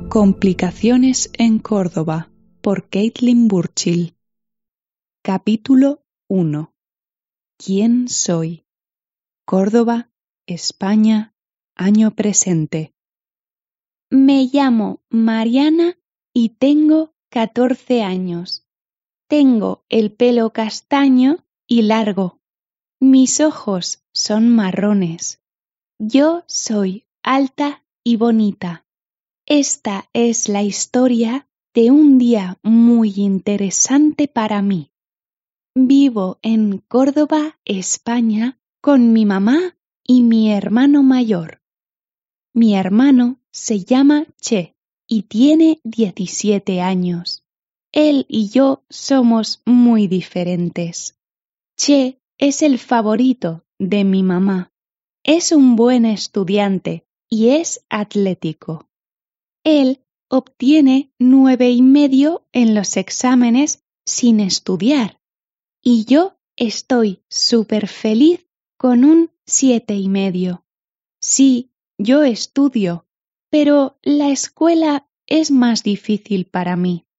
Complicaciones en Córdoba, por Caitlin Burchill. Capítulo 1. ¿Quién soy? Córdoba, España, año presente. Me llamo Mariana y tengo 14 años. Tengo el pelo castaño y largo. Mis ojos son marrones. Yo soy alta y bonita. Esta es la historia de un día muy interesante para mí. Vivo en Córdoba, España, con mi mamá y mi hermano mayor. Mi hermano se llama Che y tiene 17 años. Él y yo somos muy diferentes. Che es el favorito de mi mamá. Es un buen estudiante y es atlético. Él obtiene 9,5 en los exámenes sin estudiar y yo estoy súper feliz con un 7,5. Sí, yo estudio, pero la escuela es más difícil para mí.